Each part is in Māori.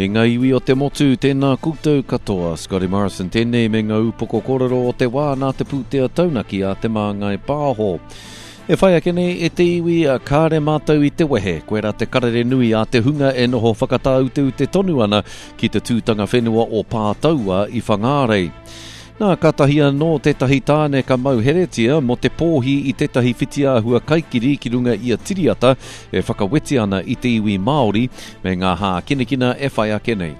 E ngā iwi o te motu, tēnā koutou katoa, Scotty Morrison, tēnei me ngā upoko kōrero o te wā nā te pūtea taunaki a te māngai pāho. E whai ake nei e te iwi a kāre mātou i te wehe, koe rā te karere nui a te hunga e noho whakatau te tonu ana ki te tūtanga whenua o pātaua i whangārei. Nā katahia no tētahi tāne ka mau heretia mo te pōhi i tētahi whitia hua kaikiri ki runga i a tiriata e whakaweti ana i te iwi Māori me ngā hā kinekina e whai ake nei.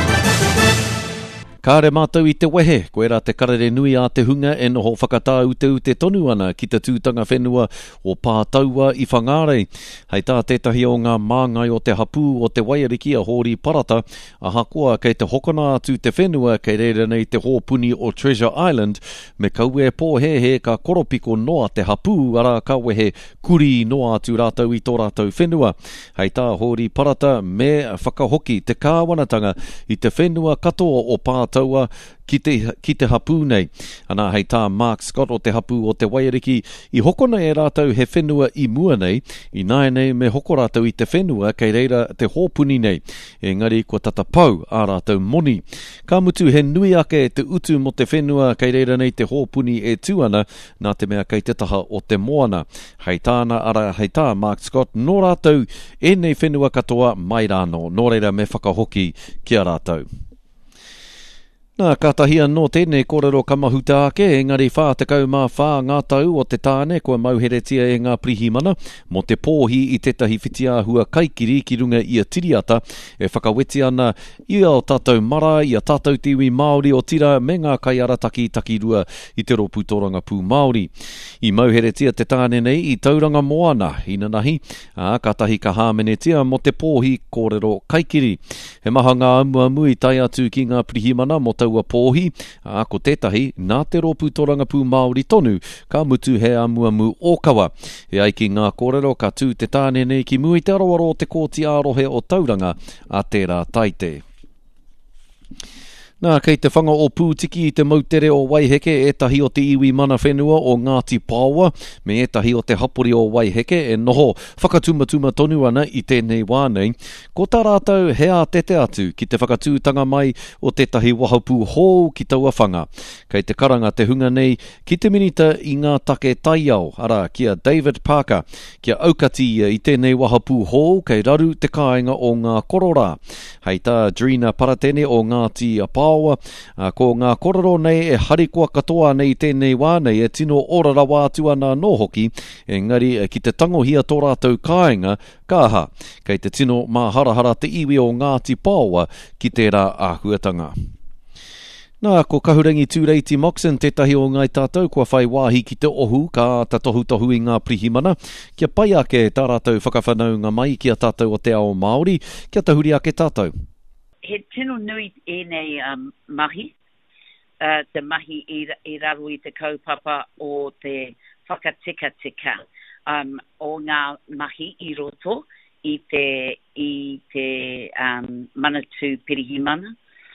Kāre mātou i te wehe, koe rā te karere nui a te hunga e noho whakatau te tonu ana ki te tūtanga whenua o pātaua i whangārei. Hei tā tētahi o ngā māngai o te hapū o te Waiariki a Hori Parata, a hakoa kei te hokona atu te whenua kei reira nei te hōpuni o Treasure Island, me kaue pōhehe ka koropiko noa te hapū ara kawehe kuri noa atu rātou i tō rātou whenua. Hei tā Hori Parata me whakahoki te kāwanatanga i te whenua katoa o pātaua ki te hapū nei. Ana hei tā Mark Scott o te hapū o te Waiariki i hokona e rātou he whenua i mua nei, i nāi nei me hoko rātou i te whenua kei reira te hōpuni nei. Engari ko tata pau a rātou moni. Ka mutu he nui ake te utu mo te whenua kei reira nei te hōpuni e tuana nā te mea kei te taha o te moana. Hei tāna ara hei tā Mark Scott no rātou e nei whenua katoa mai rāno, no reira me whakahoki ki a rātou. Nā kātahia no tēnei kōrero kamahuta ake, engari whā te kaumā whā ngā tau o te tāne kua mauheretia e ngā prihimana, mo te pōhi i tētahi whitia hua kaikiri ki runga i a tiriata, e whakaweti ana i ao tātou mara, i a tātou tiwi Māori o tira me ngā kaiarataki takirua i te ropu tōranga pū Māori. I mauheretia te tāne nei i tauranga moana, ina nahi, kātahi ka hāmenetia mo te pōhi kōrero kaikiri. He maha ngā amuamu i tai atu ki ngā prihimana mo ua pōhi, ko tētahi, nā te ropu tōranga pū Māori tonu, ka mutu he amuamu ōkawa. E ai ki ngā kōrero ka tū te tāne nei ki mui te aroaro o te kōti ārohe o tauranga a tērā taite. Nā, kei te whanga o pūtiki i te mautere o Waiheke, etahi o te iwi mana whenua o Ngāti Pāua, me etahi o te hapori o Waiheke, e noho whakatumatuma tonu ana i tēnei wānei. Ko tā rātou hea tete atu ki te whakatūtanga mai o tētahi wahapū hou ki taua whanga. Kei te karanga te hunga nei ki te minita i ngā take taiao, ara kia David Parker, kia aukati i tēnei wahapū hou kei raru te kāinga o ngā korora. Hei tā Drina Paratene o Ngāti ko ngā kororo nei e harikoa katoa nei tēnei wānei e tino orarawa atu ana no hoki, engari ki te tangohia tō rātou kāinga, kāha, kei te tino mā harahara te iwi o Ngāti Pāua ki tērā āhuatanga. Nā, ko kahurangi tūreiti Moxon, tētahi o ngai tātou, kua whai wāhi ki te ohu, ka ta tohu i ngā prihimana, kia pai ake tā rātou whakawhanaunga mai ki a tātou o te ao Māori, kia tahuri ake tātou. He tino nui e nei mahi, te mahi i raro i te kaupapa o te whakatika o ngā mahi i roto i te manatū pirihimana.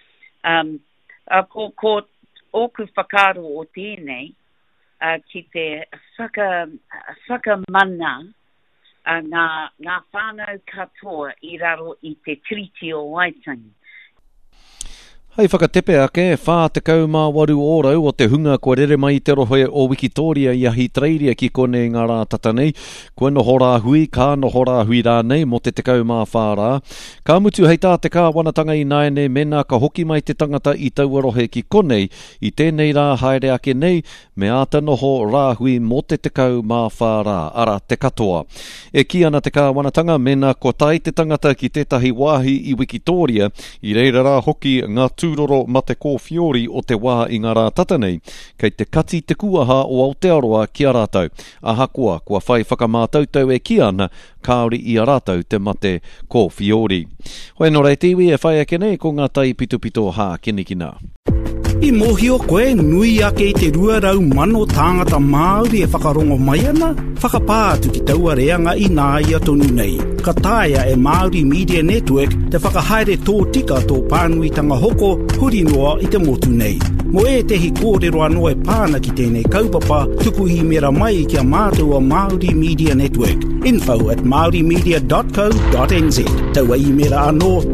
Ko oku whakaro o tēnei ki te whakamana ngā whānau katoa i raro i te tiriti o Waitangi. Hei whakatepe ake, whā te kaumā waru ōrau o te hunga kua rere mai te rohe o Wikitoria i ahi treiria ki kone ngā rā tata nei. Kua noho rā hui, kā noho rā hui rā nei mo te kaumā whā rā. Ka mutu hei tā te kāwanatanga i naene mena ka hoki mai te tangata i taua rohe ki konei i tēnei rā haere ake nei me āta noho rā hui mo te kaumā whā rā, ara te katoa. E ki ana te kāwanatanga mena ko tai te tangata ki tētahi wāhi i Wikitoria i reira rā hoki ngā tūroro ma te kōwhiori o te wā i ngā rā tata nei, kei te kati te kuaha o Aotearoa ki a rātou. Ahakoa, kua whai whakamātautau e ki ana, kāori i a rātou te mate kōwhiori. Hoi no rei tiwi e whai ake nei ko ngā tai pitupito hā kinikina. I mohio koe nui ake i te 2,000 tāngata Māori e whakarongo mai ana, whakapātu ki taua reanga i nā ia tonu nei. Ka tāia e Māori Media Network te whakahaere tō tika tō pānuitanga hoko huri noa i te motu nei. Mo e tehi kōrero anō e pāna ki tēnei kaupapa, tuku i mera mai kia mātua Māori Media Network. info@maorimedia.co.nz. Taua i mera anō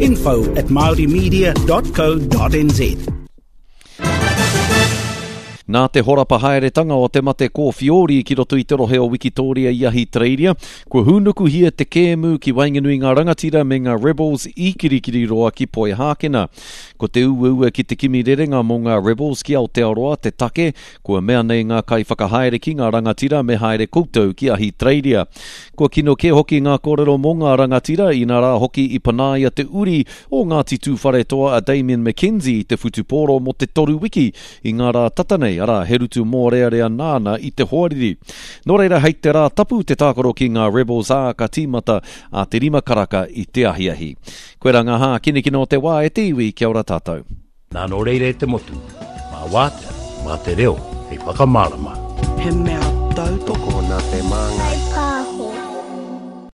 info@maorimedia.co.nz. Nā te horapa haeretanga o te mate ko Fiori ki roto i te rohe o Wikitoria i ahi Traeria, ko hunuku hia te kēmu ki wainganui ngā rangatira me ngā Rebels i kirikiri roa ki Poi Hākena. Ko te ua ki te kimi rerenga mo ngā Rebels ki Aotearoa te take, kua mea nei ngā kai whakahaere ki ngā rangatira me haere koutou ki ahi Traeria. Kua kino ke hoki ngā kōrero mo ngā rangatira i nā rā hoki i panaia te uri o Ngāti Tūwharetoa a Damien McKenzie te whutupōro mo te toru wiki i ngā rā tatanei ara herutu mō rea nāna i te hoariri. Nō reira hei te rā tapu te tākoro ki ngā Rebels a ka tīmata a te rima karaka i te ahiahi. Koe rā ngā hā kinikino te wā e te iwi, kia ora tātou. Nā nō reire te motu, mā wātea, mā te reo, hei whakamārama. He mea tau toko nā te māngai.